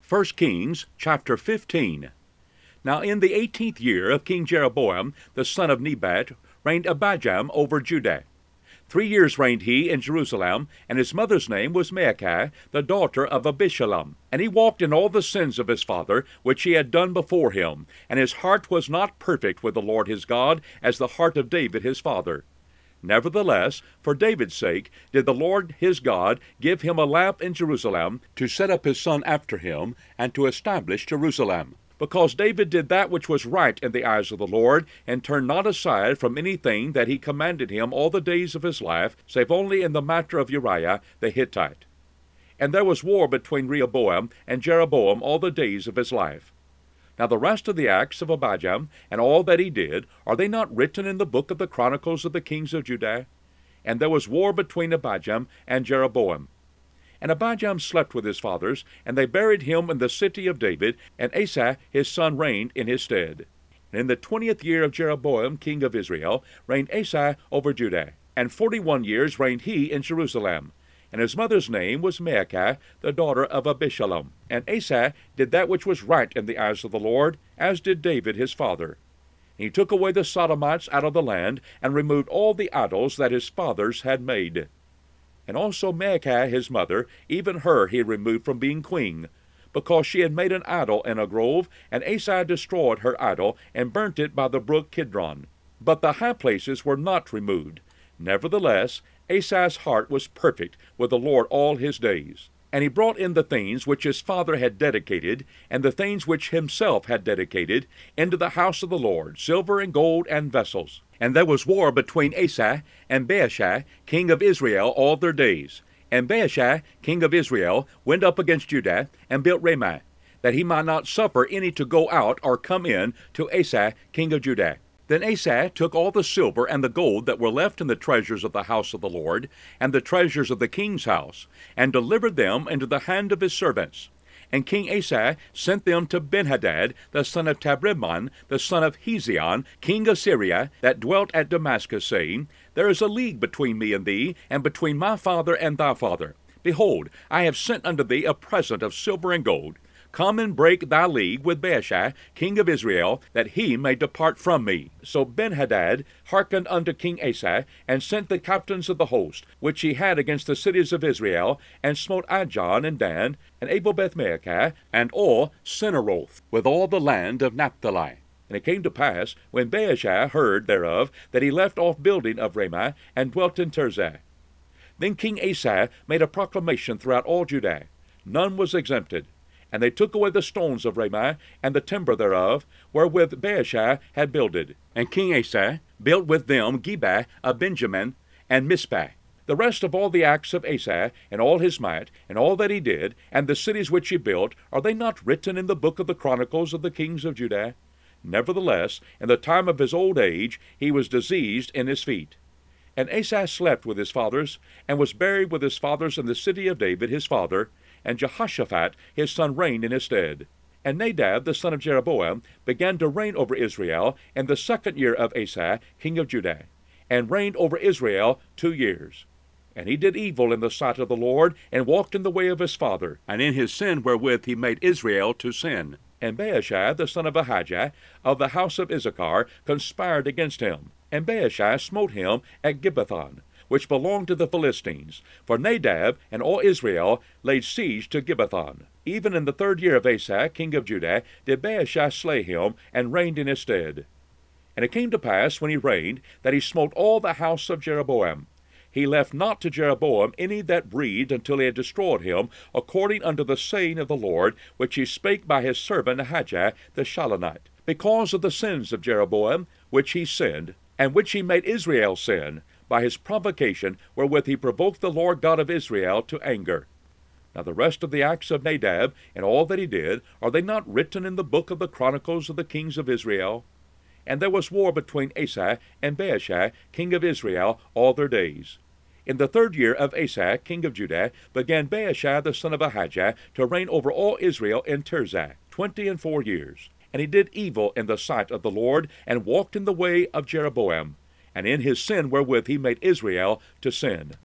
1 Kings chapter 15. Now in the 18th year of King Jeroboam, the son of Nebat, reigned Abijam over Judah. 3 years reigned he in Jerusalem, and his mother's name was Maachah, the daughter of Abishalom. And he walked in all the sins of his father, which he had done before him, and his heart was not perfect with the Lord his God, as the heart of David his father. Nevertheless, for David's sake, did the Lord his God give him a lamp in Jerusalem, to set up his son after him, and to establish Jerusalem. Because David did that which was right in the eyes of the Lord, and turned not aside from anything that he commanded him all the days of his life, save only in the matter of Uriah the Hittite. And there was war between Rehoboam and Jeroboam all the days of his life. Now the rest of the acts of Abijam, and all that he did, are they not written in the book of the Chronicles of the kings of Judah? And there was war between Abijam and Jeroboam. And Abijam slept with his fathers, and they buried him in the city of David, and Asa his son reigned in his stead. And in the 20th year of Jeroboam king of Israel reigned Asa over Judah, and 41 years reigned he in Jerusalem. And his mother's name was Maachah, the daughter of Abishalom. And Asa did that which was right in the eyes of the Lord, as did David his father. And he took away the Sodomites out of the land, and removed all the idols that his fathers had made. And also Maachah his mother, even her he removed from being queen, because she had made an idol in a grove, and Asa destroyed her idol, and burnt it by the brook Kidron. But the high places were not removed. Nevertheless, Asa's heart was perfect with the Lord all his days. And he brought in the things which his father had dedicated, and the things which himself had dedicated, into the house of the Lord, silver and gold and vessels. And there was war between Asa and Baasha, king of Israel, all their days. And Baasha, king of Israel, went up against Judah, and built Ramah, that he might not suffer any to go out or come in to Asa, king of Judah. Then Asa took all the silver and the gold that were left in the treasures of the house of the Lord, and the treasures of the king's house, and delivered them into the hand of his servants. And King Asa sent them to Benhadad, the son of Tabrimmon, the son of Hezion, king of Syria, that dwelt at Damascus, saying, There is a league between me and thee, and between my father and thy father. Behold, I have sent unto thee a present of silver and gold. Come and break thy league with Baasha, king of Israel, that he may depart from me. So Benhadad hearkened unto King Asa, and sent the captains of the host, which he had against the cities of Israel, and smote Ijon and Dan, and Abel-Beth-maachah, and all Cinneroth, with all the land of Naphtali. And it came to pass, when Baasha heard thereof, that he left off building of Ramah, and dwelt in Tirzah. Then King Asa made a proclamation throughout all Judah. None was exempted. And they took away the stones of Ramah, and the timber thereof, wherewith Baasha had builded. And King Asa built with them Geba of Benjamin, and Mizpah. The rest of all the acts of Asa, and all his might, and all that he did, and the cities which he built, are they not written in the book of the Chronicles of the kings of Judah? Nevertheless, in the time of his old age, he was diseased in his feet. And Asa slept with his fathers, and was buried with his fathers in the city of David his father, and Jehoshaphat his son reigned in his stead. And Nadab the son of Jeroboam began to reign over Israel in the 2nd year of Asa king of Judah, and reigned over Israel 2 years. And he did evil in the sight of the Lord, and walked in the way of his father, and in his sin wherewith he made Israel to sin. And Baasha the son of Ahijah of the house of Issachar conspired against him. And Baasha smote him at Gibbethon, which belonged to the Philistines. For Nadab and all Israel laid siege to Gibbethon. Even in the 3rd year of Asa king of Judah did Baasha slay him, and reigned in his stead. And it came to pass, when he reigned, that he smote all the house of Jeroboam. He left not to Jeroboam any that breathed, until he had destroyed him, according unto the saying of the Lord, which he spake by his servant Ahijah the Shilonite, because of the sins of Jeroboam, which he sinned, and which he made Israel sin, by his provocation wherewith he provoked the Lord God of Israel to anger. Now the rest of the acts of Nadab, and all that he did, are they not written in the book of the Chronicles of the kings of Israel? And there was war between Asa and Baasha, king of Israel, all their days. In the 3rd year of Asa, king of Judah, began Baasha the son of Ahijah to reign over all Israel in Tirzah 24 years. And he did evil in the sight of the Lord, and walked in the way of Jeroboam, and in his sin wherewith he made Israel to sin.